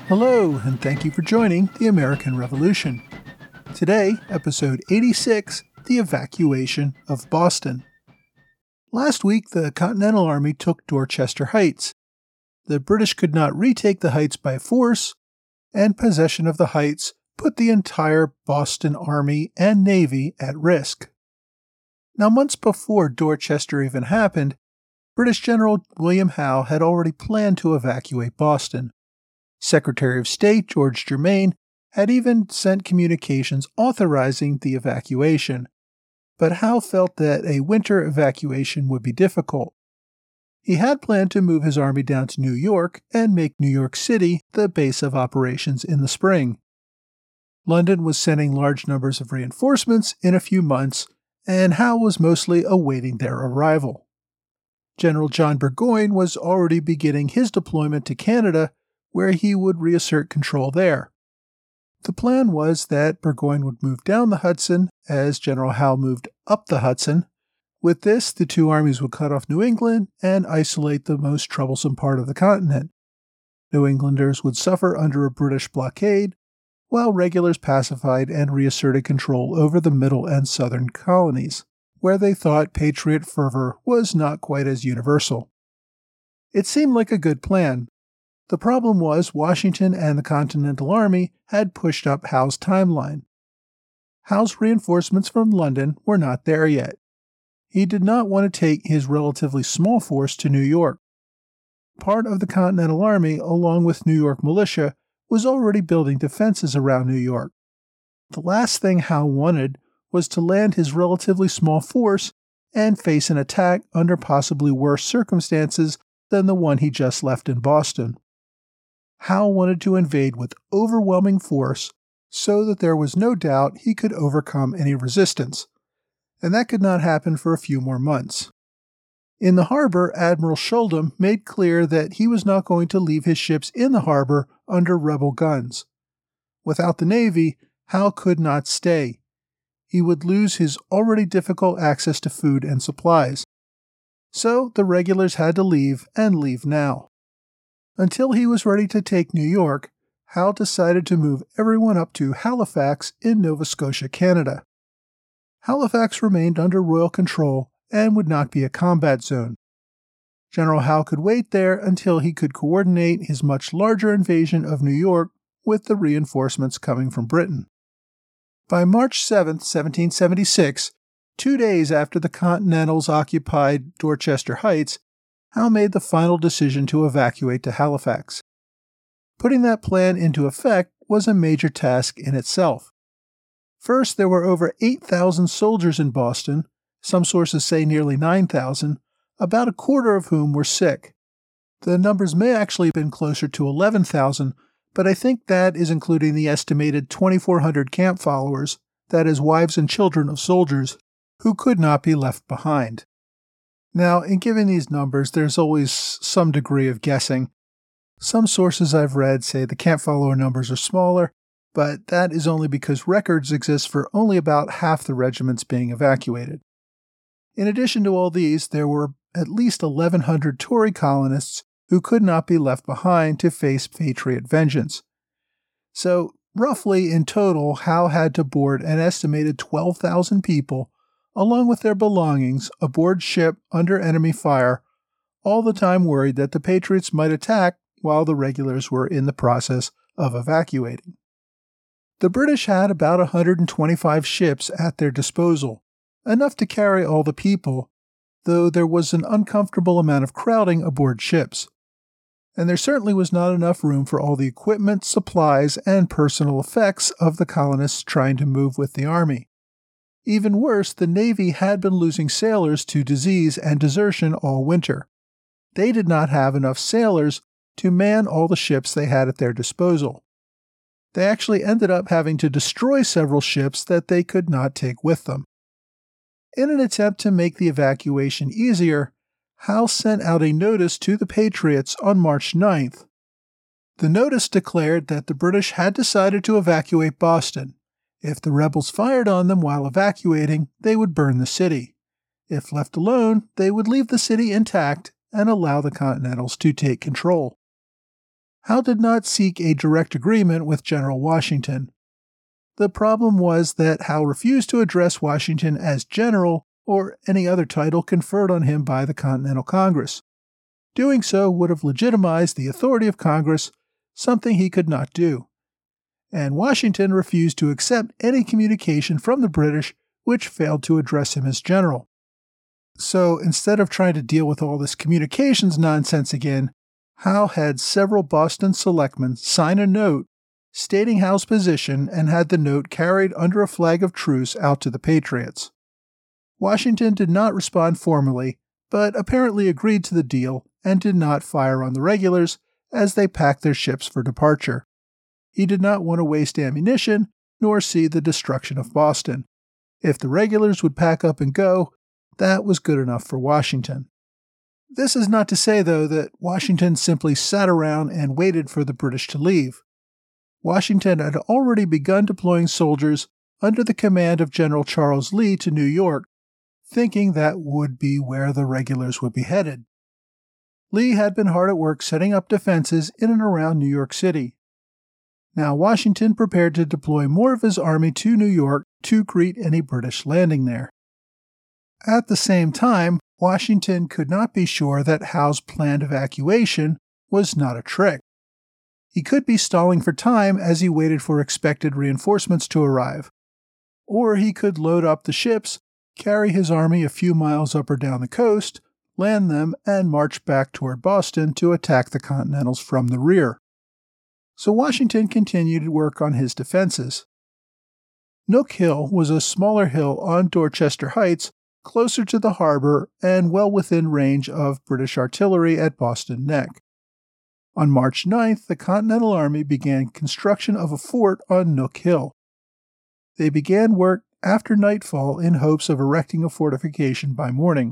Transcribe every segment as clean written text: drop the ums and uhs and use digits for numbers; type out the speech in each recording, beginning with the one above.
Hello, and thank you for joining the American Revolution. Today, episode 86, The Evacuation of Boston. Last week, the Continental Army took Dorchester Heights. The British could not retake the heights by force, and possession of the heights put the entire Boston Army and Navy at risk. Now, months before Dorchester even happened, British General William Howe had already planned to evacuate Boston. Secretary of State George Germain had even sent communications authorizing the evacuation, but Howe felt that a winter evacuation would be difficult. He had planned to move his army down to New York and make New York City the base of operations in the spring. London was sending large numbers of reinforcements in a few months, and Howe was mostly awaiting their arrival. General John Burgoyne was already beginning his deployment to Canada, where he would reassert control there. The plan was that Burgoyne would move down the Hudson as General Howe moved up the Hudson. With this, the two armies would cut off New England and isolate the most troublesome part of the continent. New Englanders would suffer under a British blockade, while regulars pacified and reasserted control over the middle and southern colonies, where they thought patriot fervor was not quite as universal. It seemed like a good plan. The problem was Washington and the Continental Army had pushed up Howe's timeline. Howe's reinforcements from London were not there yet. He did not want to take his relatively small force to New York. Part of the Continental Army, along with New York militia, was already building defenses around New York. The last thing Howe wanted was to land his relatively small force and face an attack under possibly worse circumstances than the one he just left in Boston. Howe wanted to invade with overwhelming force so that there was no doubt he could overcome any resistance, and that could not happen for a few more months. In the harbor, Admiral Shuldam made clear that he was not going to leave his ships in the harbor under rebel guns. Without the Navy, Howe could not stay. He would lose his already difficult access to food and supplies. So the regulars had to leave, and leave now. Until he was ready to take New York, Howe decided to move everyone up to Halifax in Nova Scotia, Canada. Halifax remained under royal control and would not be a combat zone. General Howe could wait there until he could coordinate his much larger invasion of New York with the reinforcements coming from Britain. By March 7, 1776, 2 days after the Continentals occupied Dorchester Heights, Howe made the final decision to evacuate to Halifax. Putting that plan into effect was a major task in itself. First, there were over 8,000 soldiers in Boston, some sources say nearly 9,000, about a quarter of whom were sick. The numbers may actually have been closer to 11,000, but I think that is including the estimated 2,400 camp followers, that is, wives and children of soldiers, who could not be left behind. Now, in giving these numbers, there's always some degree of guessing. Some sources I've read say the camp follower numbers are smaller, but that is only because records exist for only about half the regiments being evacuated. In addition to all these, there were at least 1,100 Tory colonists who could not be left behind to face Patriot vengeance. So, roughly in total, Howe had to board an estimated 12,000 people, along with their belongings, aboard ship under enemy fire, all the time worried that the Patriots might attack while the regulars were in the process of evacuating. The British had about 125 ships at their disposal, enough to carry all the people, though there was an uncomfortable amount of crowding aboard ships. And there certainly was not enough room for all the equipment, supplies, and personal effects of the colonists trying to move with the army. Even worse, the Navy had been losing sailors to disease and desertion all winter. They did not have enough sailors to man all the ships they had at their disposal. They actually ended up having to destroy several ships that they could not take with them. In an attempt to make the evacuation easier, Howe sent out a notice to the Patriots on March 9th. The notice declared that the British had decided to evacuate Boston. If the rebels fired on them while evacuating, they would burn the city. If left alone, they would leave the city intact and allow the Continentals to take control. Howe did not seek a direct agreement with General Washington. The problem was that Howe refused to address Washington as general or any other title conferred on him by the Continental Congress. Doing so would have legitimized the authority of Congress, something he could not do. And Washington refused to accept any communication from the British which failed to address him as general. So instead of trying to deal with all this communications nonsense again, Howe had several Boston selectmen sign a note stating Howe's position and had the note carried under a flag of truce out to the Patriots. Washington did not respond formally, but apparently agreed to the deal and did not fire on the regulars as they packed their ships for departure. He did not want to waste ammunition nor see the destruction of Boston. If the regulars would pack up and go, that was good enough for Washington. This is not to say, though, that Washington simply sat around and waited for the British to leave. Washington had already begun deploying soldiers under the command of General Charles Lee to New York, thinking that would be where the regulars would be headed. Lee had been hard at work setting up defenses in and around New York City. Now Washington prepared to deploy more of his army to New York to greet any British landing there. At the same time, Washington could not be sure that Howe's planned evacuation was not a trick. He could be stalling for time as he waited for expected reinforcements to arrive. Or he could load up the ships, carry his army a few miles up or down the coast, land them, and march back toward Boston to attack the Continentals from the rear. So Washington continued to work on his defenses. Nook Hill was a smaller hill on Dorchester Heights, closer to the harbor and well within range of British artillery at Boston Neck. On March 9th, the Continental Army began construction of a fort on Nook Hill. They began work after nightfall in hopes of erecting a fortification by morning.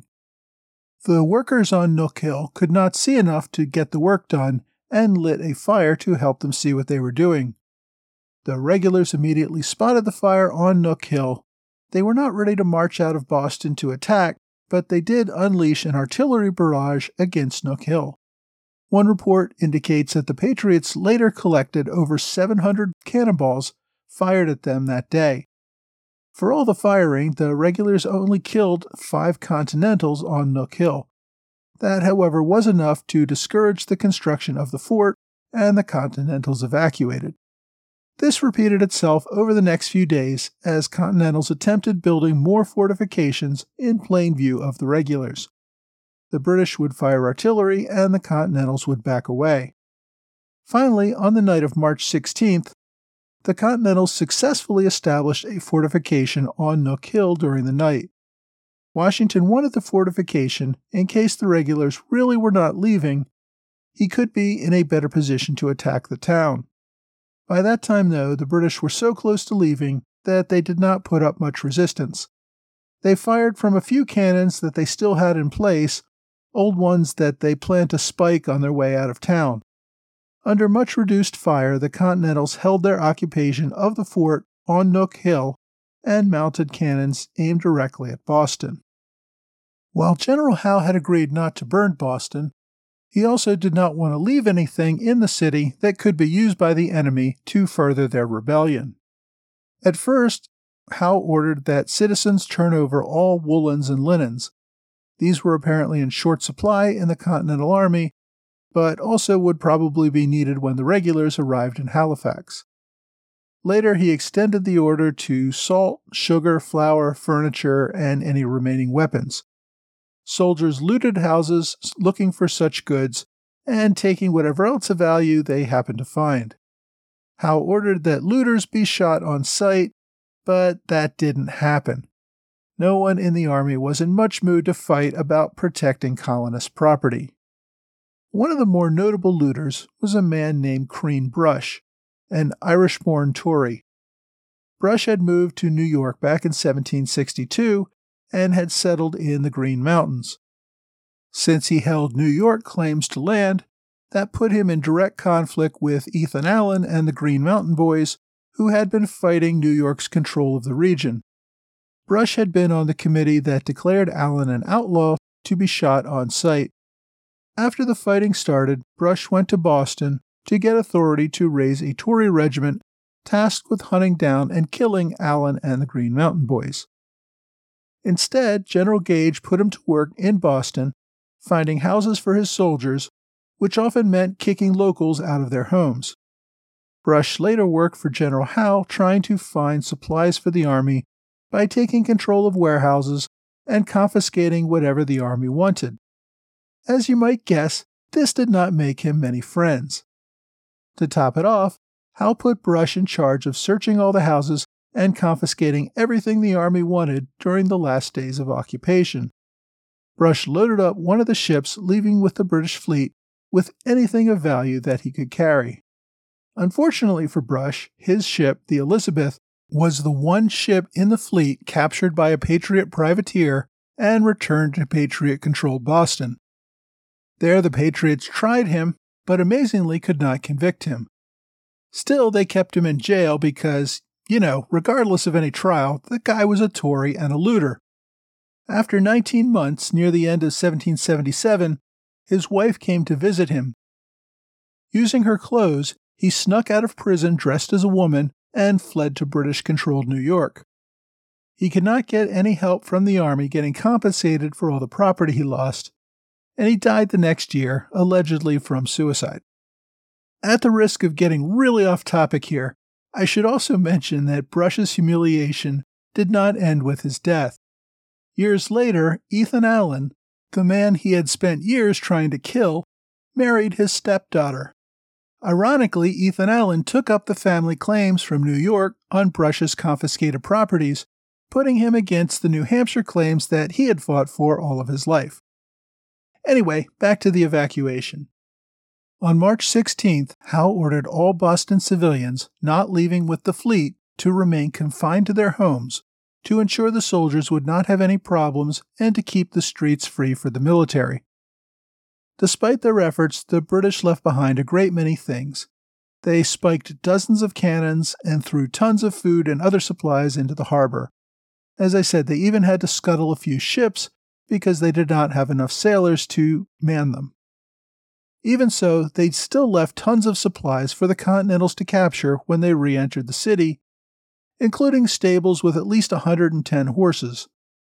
The workers on Nook Hill could not see enough to get the work done and lit a fire to help them see what they were doing. The regulars immediately spotted the fire on Nook Hill. They were not ready to march out of Boston to attack, but they did unleash an artillery barrage against Nook Hill. One report indicates that the Patriots later collected over 700 cannonballs fired at them that day. For all the firing, the regulars only killed 5 Continentals on Nook Hill. That, however, was enough to discourage the construction of the fort, and the Continentals evacuated. This repeated itself over the next few days as Continentals attempted building more fortifications in plain view of the regulars. The British would fire artillery and the Continentals would back away. Finally, on the night of March 16th, the Continentals successfully established a fortification on Nook Hill during the night. Washington wanted the fortification in case the regulars really were not leaving. He could be in a better position to attack the town. By that time, though, the British were so close to leaving that they did not put up much resistance. They fired from a few cannons that they still had in place, old ones that they planned to spike on their way out of town. Under much reduced fire, the Continentals held their occupation of the fort on Nook Hill and mounted cannons aimed directly at Boston. While General Howe had agreed not to burn Boston, he also did not want to leave anything in the city that could be used by the enemy to further their rebellion. At first, Howe ordered that citizens turn over all woolens and linens. These were apparently in short supply in the Continental Army, but also would probably be needed when the regulars arrived in Halifax. Later, he extended the order to salt, sugar, flour, furniture, and any remaining weapons. Soldiers looted houses looking for such goods and taking whatever else of value they happened to find. Howe ordered that looters be shot on sight, but that didn't happen. No one in the army was in much mood to fight about protecting colonist property. One of the more notable looters was a man named Crean Brush, an Irish-born Tory. Brush had moved to New York back in 1762 and had settled in the Green Mountains. Since he held New York claims to land, that put him in direct conflict with Ethan Allen and the Green Mountain Boys, who had been fighting New York's control of the region. Brush had been on the committee that declared Allen an outlaw to be shot on sight. After the fighting started, Brush went to Boston, to get authority to raise a Tory regiment tasked with hunting down and killing Allen and the Green Mountain Boys. Instead, General Gage put him to work in Boston, finding houses for his soldiers, which often meant kicking locals out of their homes. Brush later worked for General Howe, trying to find supplies for the army by taking control of warehouses and confiscating whatever the army wanted. As you might guess, this did not make him many friends. To top it off, Howe put Brush in charge of searching all the houses and confiscating everything the army wanted during the last days of occupation. Brush loaded up one of the ships leaving with the British fleet with anything of value that he could carry. Unfortunately for Brush, his ship, the Elizabeth, was the one ship in the fleet captured by a Patriot privateer and returned to Patriot-controlled Boston. There the Patriots tried him, but amazingly could not convict him. Still, they kept him in jail because, regardless of any trial, the guy was a Tory and a looter. After 19 months, near the end of 1777, his wife came to visit him. Using her clothes, he snuck out of prison dressed as a woman and fled to British-controlled New York. He could not get any help from the army getting compensated for all the property he lost, and he died the next year, allegedly from suicide. At the risk of getting really off topic here, I should also mention that Brush's humiliation did not end with his death. Years later, Ethan Allen, the man he had spent years trying to kill, married his stepdaughter. Ironically, Ethan Allen took up the family claims from New York on Brush's confiscated properties, putting him against the New Hampshire claims that he had fought for all of his life. Anyway, back to the evacuation. On March 16th, Howe ordered all Boston civilians not leaving with the fleet to remain confined to their homes to ensure the soldiers would not have any problems and to keep the streets free for the military. Despite their efforts, the British left behind a great many things. They spiked dozens of cannons and threw tons of food and other supplies into the harbor. As I said, they even had to scuttle a few ships because they did not have enough sailors to man them. Even so, they still left tons of supplies for the Continentals to capture when they re-entered the city, including stables with at least 110 horses.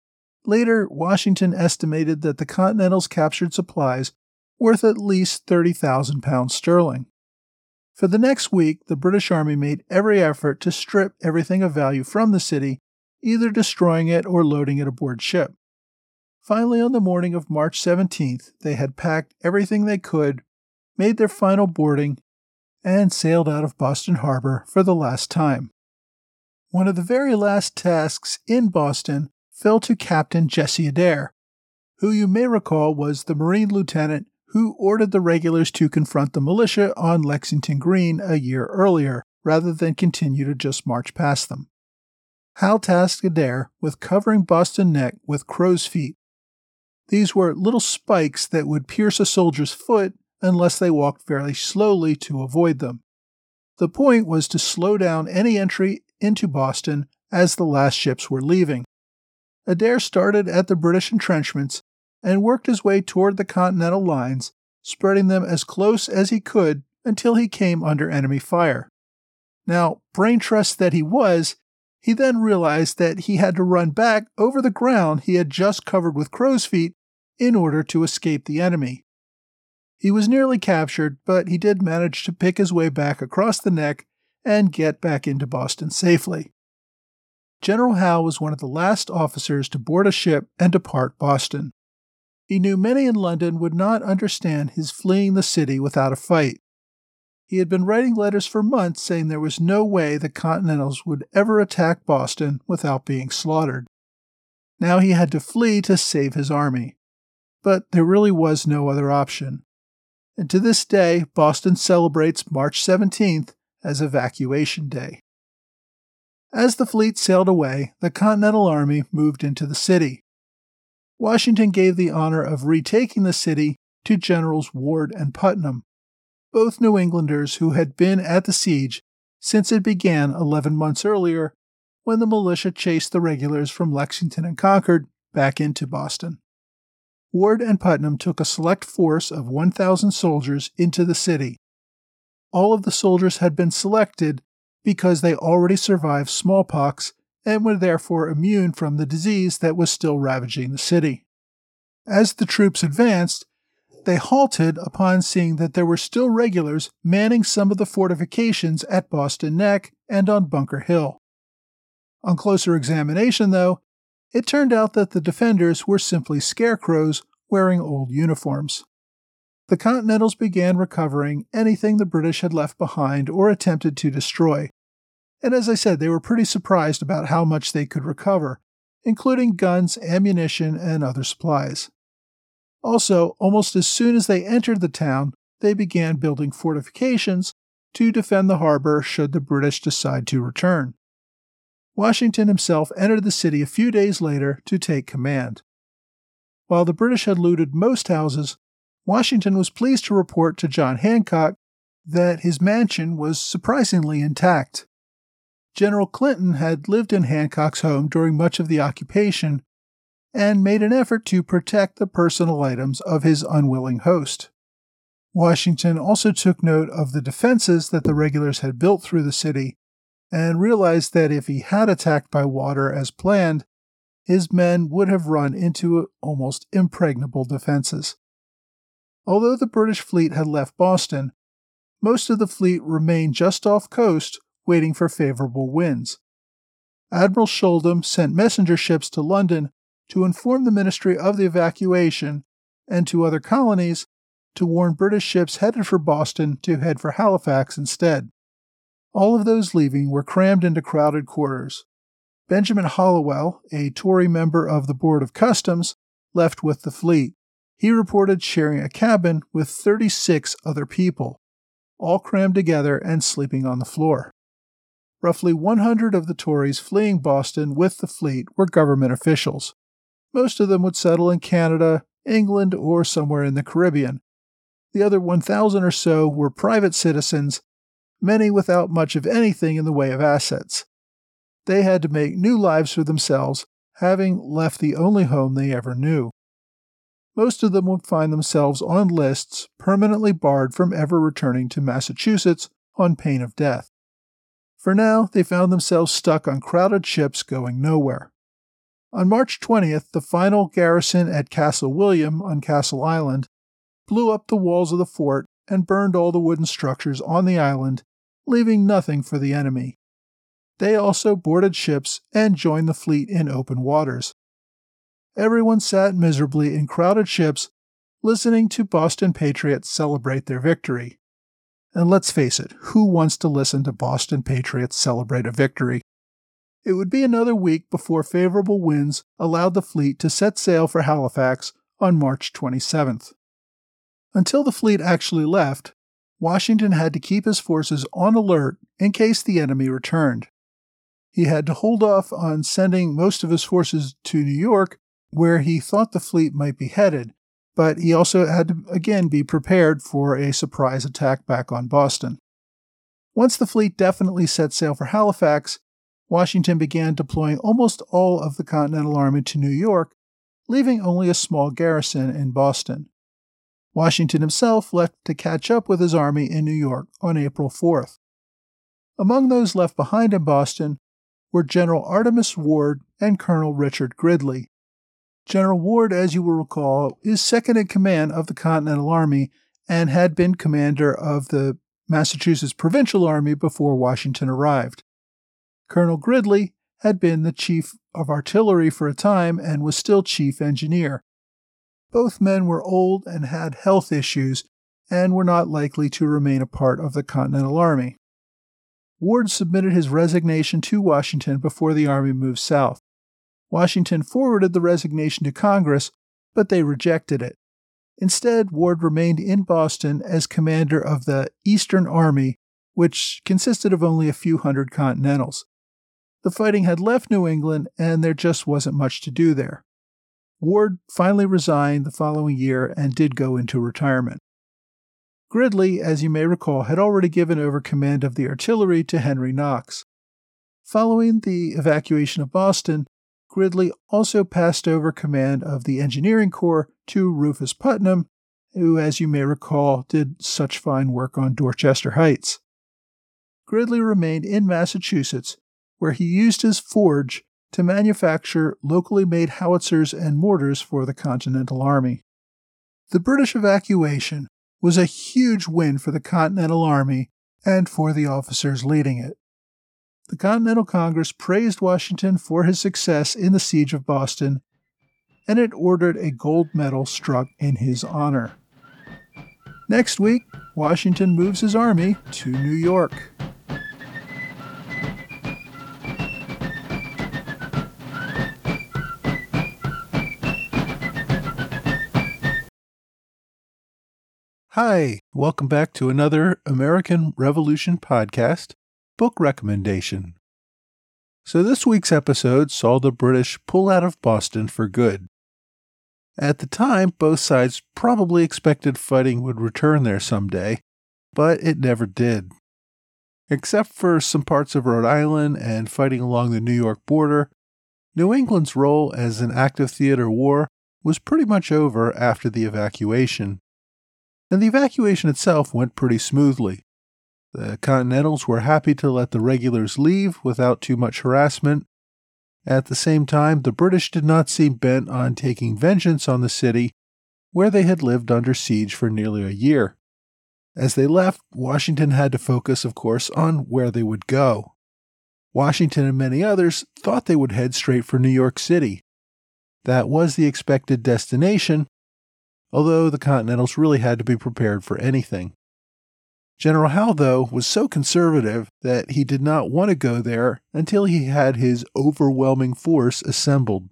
Later, Washington estimated that the Continentals captured supplies worth at least 30,000 pounds sterling. For the next week, the British Army made every effort to strip everything of value from the city, either destroying it or loading it aboard ship. Finally, on the morning of March 17th, they had packed everything they could, made their final boarding, and sailed out of Boston Harbor for the last time. One of the very last tasks in Boston fell to Captain Jesse Adair, who you may recall was the Marine lieutenant who ordered the regulars to confront the militia on Lexington Green a year earlier, rather than continue to just march past them. Howe tasked Adair with covering Boston Neck with crow's feet. These were little spikes that would pierce a soldier's foot unless they walked fairly slowly to avoid them. The point was to slow down any entry into Boston as the last ships were leaving. Adair started at the British entrenchments and worked his way toward the Continental lines, spreading them as close as he could until he came under enemy fire. Now, brain trust that he was, he then realized that he had to run back over the ground he had just covered with crow's feet in order to escape the enemy. He was nearly captured, but he did manage to pick his way back across the neck and get back into Boston safely. General Howe was one of the last officers to board a ship and depart Boston. He knew many in London would not understand his fleeing the city without a fight. He had been writing letters for months saying there was no way the Continentals would ever attack Boston without being slaughtered. Now he had to flee to save his army. But there really was no other option. And to this day, Boston celebrates March 17th as Evacuation Day. As the fleet sailed away, the Continental Army moved into the city. Washington gave the honor of retaking the city to Generals Ward and Putnam, both New Englanders who had been at the siege since it began 11 months earlier when the militia chased the regulars from Lexington and Concord back into Boston. Ward and Putnam took a select force of 1,000 soldiers into the city. all of the soldiers had been selected because they already survived smallpox and were therefore immune from the disease that was still ravaging the city. As the troops advanced, they halted upon seeing that there were still regulars manning some of the fortifications at Boston Neck and on Bunker Hill. On closer examination, though, it turned out that the defenders were simply scarecrows wearing old uniforms. The Continentals began recovering anything the British had left behind or attempted to destroy, and as I said, they were pretty surprised about how much they could recover, including guns, ammunition, and other supplies. Also, almost as soon as they entered the town, they began building fortifications to defend the harbor should the British decide to return. Washington himself entered the city a few days later to take command. While the British had looted most houses, Washington was pleased to report to John Hancock that his mansion was surprisingly intact. General Clinton had lived in Hancock's home during much of the occupation and made an effort to protect the personal items of his unwilling host. Washington also took note of the defenses that the regulars had built through the city and realized that if he had attacked by water as planned, his men would have run into almost impregnable defenses. Although the British fleet had left Boston, most of the fleet remained just off coast waiting for favorable winds. Admiral Sholden sent messenger ships to London to inform the Ministry of the Evacuation and to other colonies to warn British ships headed for Boston to head for Halifax instead. All of those leaving were crammed into crowded quarters. Benjamin Hollowell, a Tory member of the Board of Customs, left with the fleet. He reported sharing a cabin with 36 other people, all crammed together and sleeping on the floor. Roughly 100 of the Tories fleeing Boston with the fleet were government officials. Most of them would settle in Canada, England, or somewhere in the Caribbean. The other 1,000 or so were private citizens, many without much of anything in the way of assets. They had to make new lives for themselves, having left the only home they ever knew. Most of them would find themselves on lists permanently barred from ever returning to Massachusetts on pain of death. For now, they found themselves stuck on crowded ships going nowhere. On March 20th, the final garrison at Castle William on Castle Island blew up the walls of the fort and burned all the wooden structures on the island, leaving nothing for the enemy. They also boarded ships and joined the fleet in open waters. Everyone sat miserably in crowded ships, listening to Boston patriots celebrate their victory. And let's face it, who wants to listen to Boston patriots celebrate a victory? It would be another week before favorable winds allowed the fleet to set sail for Halifax on March 27th. Until the fleet actually left, Washington had to keep his forces on alert in case the enemy returned. He had to hold off on sending most of his forces to New York, where he thought the fleet might be headed, but he also had to again be prepared for a surprise attack back on Boston. Once the fleet definitely set sail for Halifax, Washington began deploying almost all of the Continental Army to New York, leaving only a small garrison in Boston. Washington himself left to catch up with his army in New York on April 4th. Among those left behind in Boston were General Artemus Ward and Colonel Richard Gridley. General Ward, as you will recall, is second in command of the Continental Army and had been commander of the Massachusetts Provincial Army before Washington arrived. Colonel Gridley had been the chief of artillery for a time and was still chief engineer. Both men were old and had health issues and were not likely to remain a part of the Continental Army. Ward submitted his resignation to Washington before the army moved south. Washington forwarded the resignation to Congress, but they rejected it. Instead, Ward remained in Boston as commander of the Eastern Army, which consisted of only a few hundred Continentals. The fighting had left New England, and there just wasn't much to do there. Ward finally resigned the following year and did go into retirement. Gridley, as you may recall, had already given over command of the artillery to Henry Knox. Following the evacuation of Boston, Gridley also passed over command of the engineering corps to Rufus Putnam who, as you may recall, did such fine work on Dorchester Heights. Gridley remained in Massachusetts, where he used his forge to manufacture locally made howitzers and mortars for the Continental Army. The British evacuation was a huge win for the Continental Army and for the officers leading it. The Continental Congress praised Washington for his success in the Siege of Boston, and it ordered a gold medal struck in his honor. Next week, Washington moves his army to New York. Hi, welcome back to another American Revolution podcast book recommendation. So this week's episode saw the British pull out of Boston for good. At the time, both sides probably expected fighting would return there someday, but it never did. Except for some parts of Rhode Island and fighting along the New York border, New England's role as an active theater war was pretty much over after the evacuation. And the evacuation itself went pretty smoothly. The Continentals were happy to let the regulars leave without too much harassment. At the same time, the British did not seem bent on taking vengeance on the city, where they had lived under siege for nearly a year. As they left, Washington had to focus, of course, on where they would go. Washington and many others thought they would head straight for New York City. That was the expected destination, although the Continentals really had to be prepared for anything. General Howe, though, was so conservative that he did not want to go there until he had his overwhelming force assembled.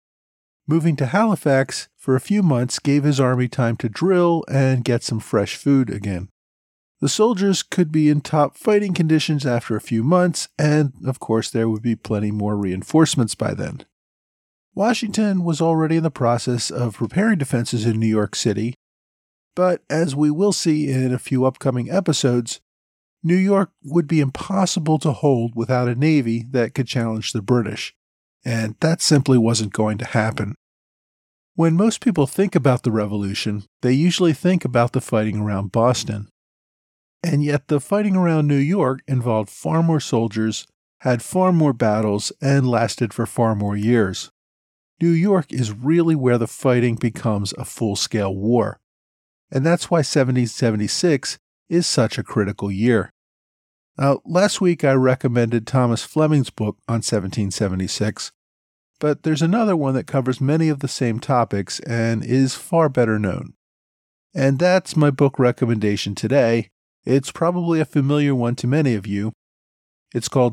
Moving to Halifax for a few months gave his army time to drill and get some fresh food again. The soldiers could be in top fighting conditions after a few months, and of course there would be plenty more reinforcements by then. Washington was already in the process of preparing defenses in New York City, but as we will see in a few upcoming episodes, New York would be impossible to hold without a navy that could challenge the British, and that simply wasn't going to happen. When most people think about the Revolution, they usually think about the fighting around Boston. And yet the fighting around New York involved far more soldiers, had far more battles, and lasted for far more years. New York is really where the fighting becomes a full-scale war. And that's why 1776 is such a critical year. Now, last week I recommended Thomas Fleming's book on 1776, but there's another one that covers many of the same topics and is far better known. And that's my book recommendation today. It's probably a familiar one to many of you. It's called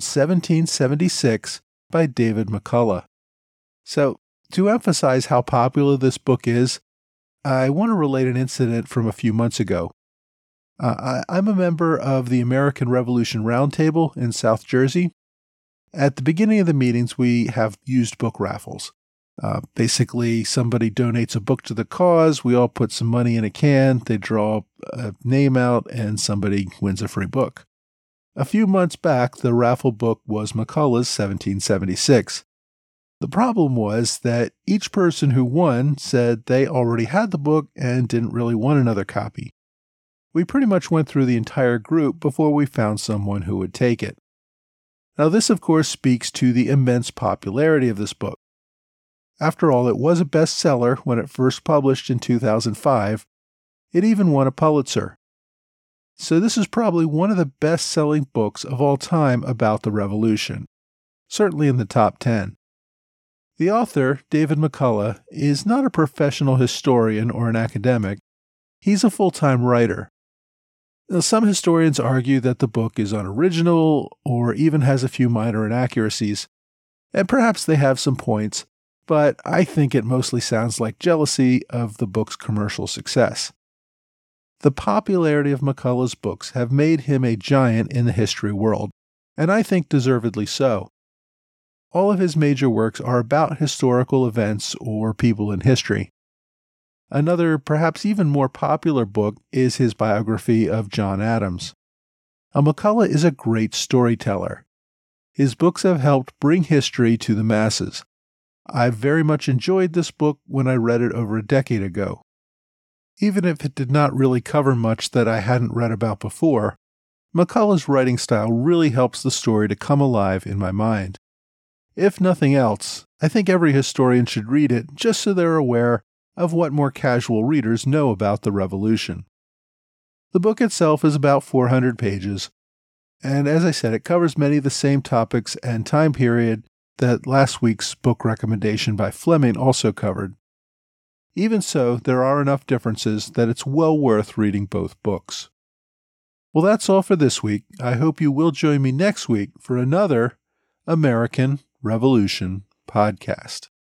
1776 by David McCullough. So, to emphasize how popular this book is, I want to relate an incident from a few months ago. I'm a member of the American Revolution Roundtable in South Jersey. At the beginning of the meetings, we have used book raffles. Basically, somebody donates a book to the cause, we all put some money in a can, they draw a name out, and somebody wins a free book. A few months back, the raffle book was McCullough's 1776. The problem was that each person who won said they already had the book and didn't really want another copy. We pretty much went through the entire group before we found someone who would take it. Now this, of course, speaks to the immense popularity of this book. After all, it was a bestseller when it first published in 2005. It even won a Pulitzer. So this is probably one of the best-selling books of all time about the Revolution, certainly in the top 10. The author, David McCullough, is not a professional historian or an academic. He's a full-time writer. Now, some historians argue that the book is unoriginal or even has a few minor inaccuracies, and perhaps they have some points, but I think it mostly sounds like jealousy of the book's commercial success. The popularity of McCullough's books have made him a giant in the history world, and I think deservedly so. All of his major works are about historical events or people in history. Another, perhaps even more popular book is his biography of John Adams. Now, McCullough is a great storyteller. His books have helped bring history to the masses. I very much enjoyed this book when I read it over a decade ago. Even if it did not really cover much that I hadn't read about before, McCullough's writing style really helps the story to come alive in my mind. If nothing else, I think every historian should read it just so they're aware of what more casual readers know about the Revolution. The book itself is about 400 pages, and as I said, it covers many of the same topics and time period that last week's book recommendation by Fleming also covered. Even so, there are enough differences that it's well worth reading both books. Well, that's all for this week. I hope you will join me next week for another American Revolution podcast.